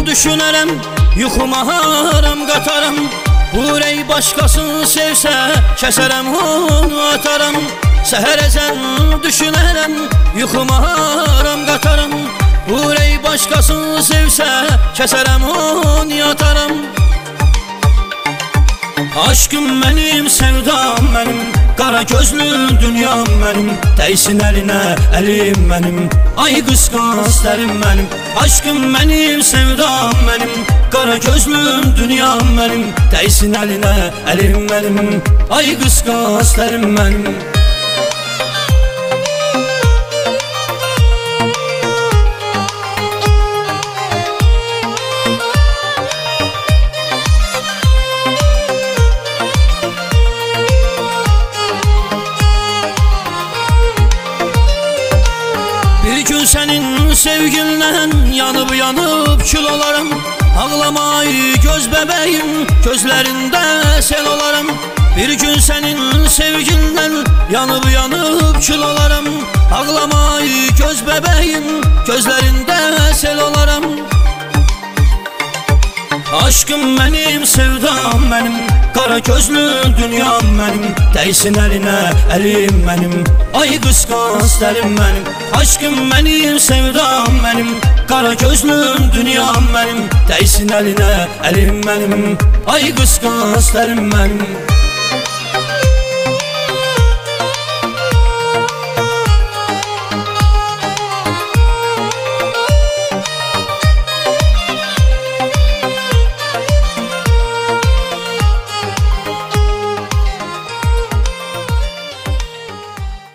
düşünərəm, yuxuma haram qatarım. Ürək başqasını sevsə, kəsərəm onu atarım. Səhərəcən düşünərəm, yuxuma haram qatarım. Ürək başqasını sevsə, kəsərəm onu atarım. Aşkım mənim, sevdam mənim, qara gözlü dünyam mənim. Dəysin əlinə əlim mənim, ay qısqanc dərim mənim. Aşkım mənim, sevdam mənim, qara gözlü dünyam mənim. Dəysin əlinə əlim mənim, ay qısqanc dərim mənim. Bir gün sənin sevgindən yanıb kül olaram. Ağlamay göz bəbəyim, gözlərində sel olaram. Bir gün sənin sevgindən yanıb kül olaram. Ağlamay göz bəbəyim, gözlərində sel olaram. Aşkım mənim, sevdam mənim, qara gözlü dünyam mənim. Dəysin əlinə əlim mənim, ay qısqanc dərim mənim. Aşkım mənim, sevdam mənim, qara gözlü dünyam mənim. Dəysin əlinə əlim mənim, ay qısqanc dərim mənim.